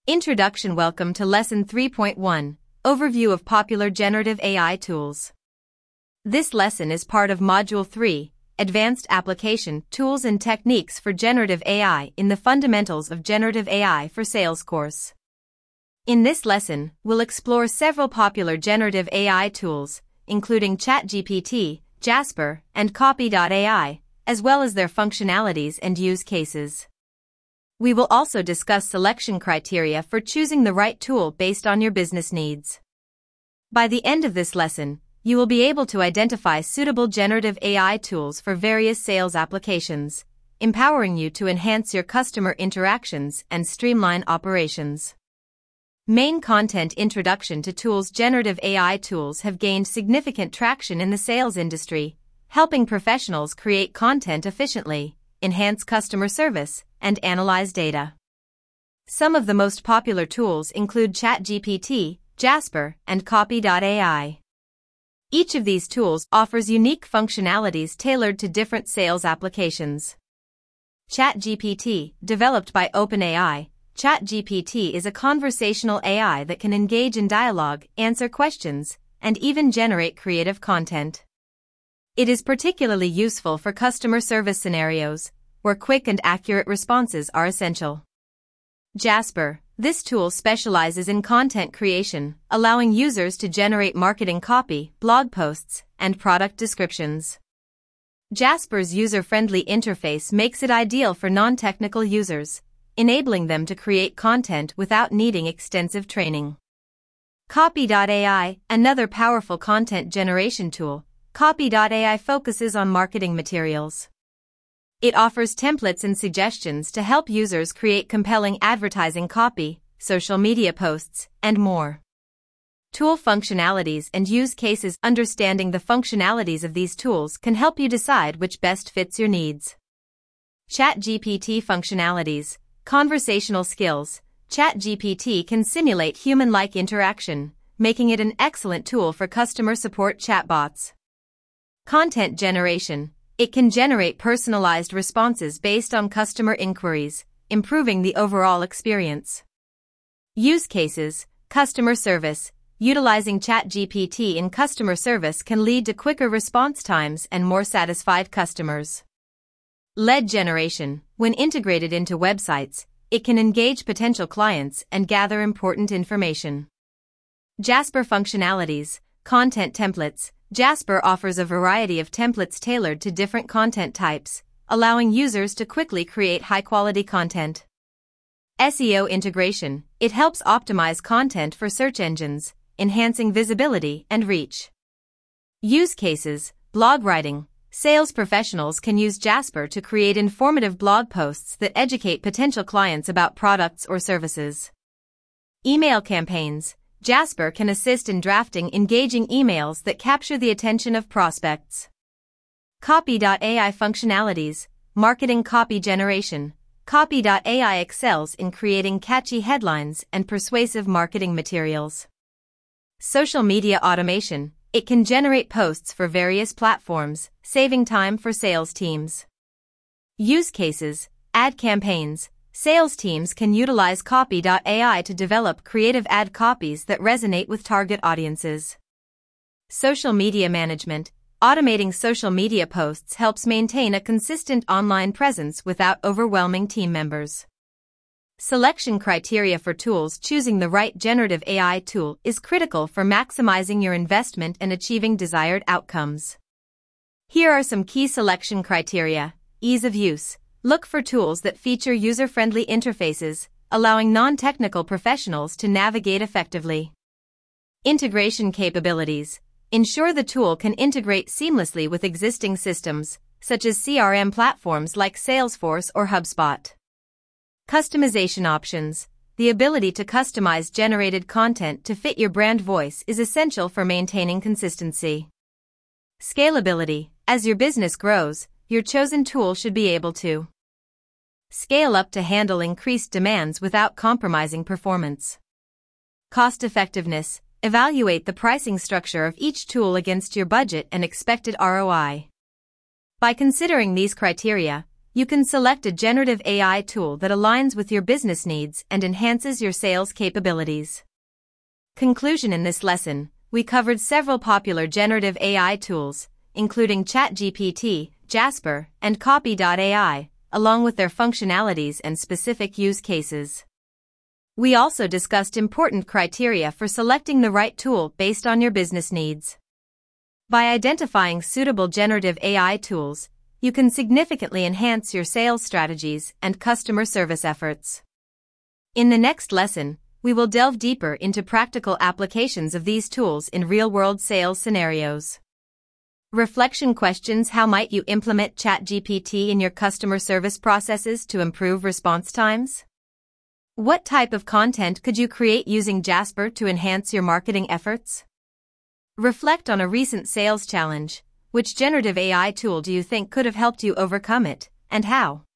Introduction. Welcome to Lesson 3.1, Overview of Popular Generative AI Tools. This lesson is part of Module 3, Advanced Application, Tools and Techniques for Generative AI in the Fundamentals of Generative AI for Sales course. In this lesson, we'll explore several popular generative AI tools, including ChatGPT, Jasper, and Copy.ai, as well as their functionalities and use cases. We will also discuss selection criteria for choosing the right tool based on your business needs. By the end of this lesson, you will be able to identify suitable generative AI tools for various sales applications, empowering you to enhance your customer interactions and streamline operations. Main content. Introduction to tools. Generative AI tools have gained significant traction in the sales industry, helping professionals create content efficiently, enhance customer service, and analyze data. Some of the most popular tools include ChatGPT, Jasper, and Copy.ai. Each of these tools offers unique functionalities tailored to different sales applications. ChatGPT, developed by OpenAI. ChatGPT is a conversational AI that can engage in dialogue, answer questions, and even generate creative content. It is particularly useful for customer service scenarios, where quick and accurate responses are essential. Jasper. This tool specializes in content creation, allowing users to generate marketing copy, blog posts, and product descriptions. Jasper's user-friendly interface makes it ideal for non-technical users, enabling them to create content without needing extensive training. Copy.ai, another powerful content generation tool. Copy.ai focuses on marketing materials. It offers templates and suggestions to help users create compelling advertising copy, social media posts, and more. Tool functionalities and use cases. Understanding the functionalities of these tools can help you decide which best fits your needs. ChatGPT functionalities. Conversational skills. ChatGPT can simulate human-like interaction, making it an excellent tool for customer support chatbots. Content generation. It can generate personalized responses based on customer inquiries, improving the overall experience. Use cases. Customer service. Utilizing ChatGPT in customer service can lead to quicker response times and more satisfied customers. Lead generation. When integrated into websites, it can engage potential clients and gather important information. Jasper functionalities. Content templates. Jasper offers a variety of templates tailored to different content types, allowing users to quickly create high-quality content. SEO integration. It helps optimize content for search engines, enhancing visibility and reach. Use cases. Blog writing. Sales professionals can use Jasper to create informative blog posts that educate potential clients about products or services. Email campaigns. Jasper can assist in drafting engaging emails that capture the attention of prospects. Copy.ai functionalities. Marketing copy generation. Copy.ai excels in creating catchy headlines and persuasive marketing materials. Social media automation. It can generate posts for various platforms, saving time for sales teams. Use cases. Ad campaigns. Sales teams can utilize Copy.ai to develop creative ad copies that resonate with target audiences. Social media management. Automating social media posts helps maintain a consistent online presence without overwhelming team members. Selection criteria for tools. Choosing the right generative AI tool is critical for maximizing your investment and achieving desired outcomes. Here are some key selection criteria. Ease of use. Look for tools that feature user-friendly interfaces, allowing non-technical professionals to navigate effectively. Integration capabilities. Ensure the tool can integrate seamlessly with existing systems, such as CRM platforms like Salesforce or HubSpot. Customization options. The ability to customize generated content to fit your brand voice is essential for maintaining consistency. Scalability. As your business grows, your chosen tool should be able to scale up to handle increased demands without compromising performance. Cost-effectiveness. Evaluate the pricing structure of each tool against your budget and expected ROI. By considering these criteria, You can select a generative AI tool that aligns with your business needs and enhances your sales capabilities. Conclusion: in this lesson, we covered several popular generative AI tools, including ChatGPT, Jasper, and Copy.ai, along with their functionalities and specific use cases. We also discussed important criteria for selecting the right tool based on your business needs. By identifying suitable generative AI tools, you can significantly enhance your sales strategies and customer service efforts. In the next lesson, we will delve deeper into practical applications of these tools in real-world sales scenarios. Reflection questions: how might you implement ChatGPT in your customer service processes to improve response times? What type of content could you create using Jasper to enhance your marketing efforts? Reflect on a recent sales challenge. Which generative AI tool do you think could have helped you overcome it, and how?